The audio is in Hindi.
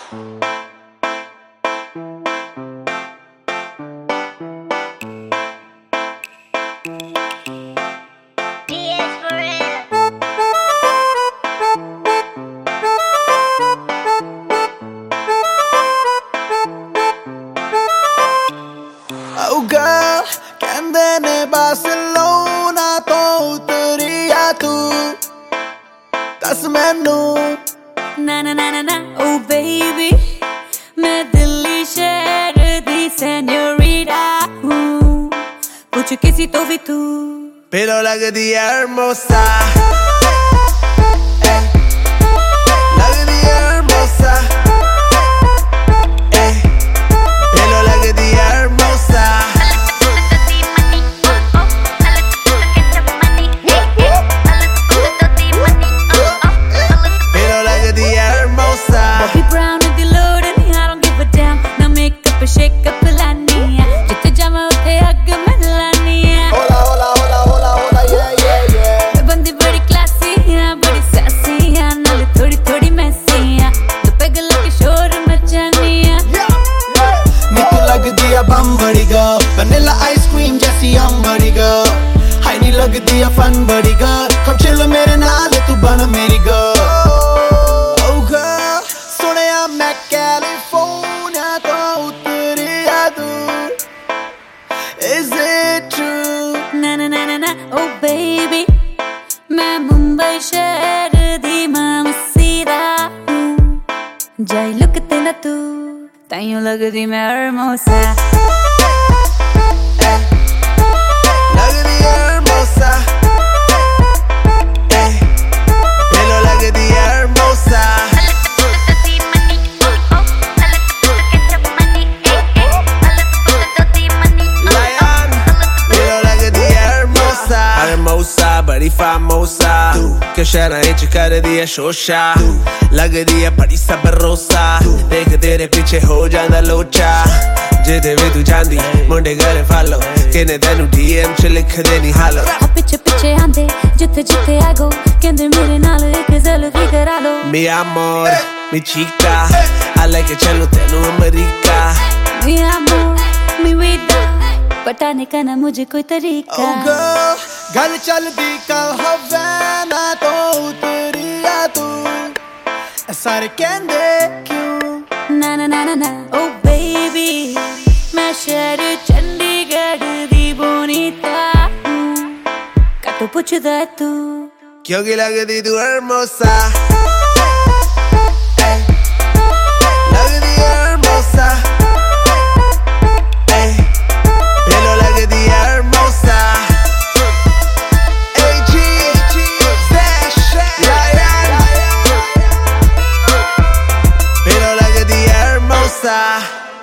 Oh girl, ਕਹਿੰਦੇ ਨੇ ਬਾਰਸੀਲੋਨਾ ਤੋਂ ਉਤਰੀ ਆ ਤੂੰ ਦੱਸ ਮੈਨੂੰ ਨਾ ਨਾ ਨਾ ਨਾ oh baby मैं दिल्ली शहर दी señorita हूँ कुछ किसी तो भी तू pero लगदी है hermosa Shake up Lania, just to jam out the Agamania. Hola, hola, hola, hola, hola, yeah, yeah, yeah. मैं बंदी बड़ी classy है, बड़ी sassy है, नाले थोड़ी थोड़ी messy है. तो पैगल के शोर मचानी है. नीतू लगदी है बम बड़ी girl, vanilla ice cream जैसी हम बड़ी girl. हाय नी लगदी है fun बड़ी girl, come chill मेरे नाल तू बन मेरी girl. Oh girl, सुनिया मैं कैलिफोर्निया तो Is it true? Na na na na na, oh baby, मैं मुंबई शहर दी mamacita हूँ. जाई look तेरा तू, ताइयों लगदी मैं hermosa. लगदी hermosa, pelo लगदी hermosa. Hermosa, बड़ी famosa क्यों शहर च कर दिया शोशा लगदी है बड़ी सबरोसा देख तेरे पीछे हो जांदा लोचा जिथे भी तू जांदी मुंडे करे फॉलो किने तेनू DM च लिख देनी हालो पीछे पीछे आंदे जिथे जिथे I go कहंदे मेरे नाल एक ज़ल्फी करा लो Mi amor, mi chica I like it चलो तेनू America Mi amor, mi vida पटाने का ना मुझे कोई तरीका Oh girl, गल चलदी कल हवाना तो उतरी आ तू सारे कहंदे क्यों ना ना ना ना ना oh baby मैं शहर चंडीगढ़ दी बोनीता हूँ का तू पुछदा है तू क्योंकि लगदी तू hermosa लगदी hermosa pelo लगदी hermosa AG Stash Ryan pelo लगदी hermosa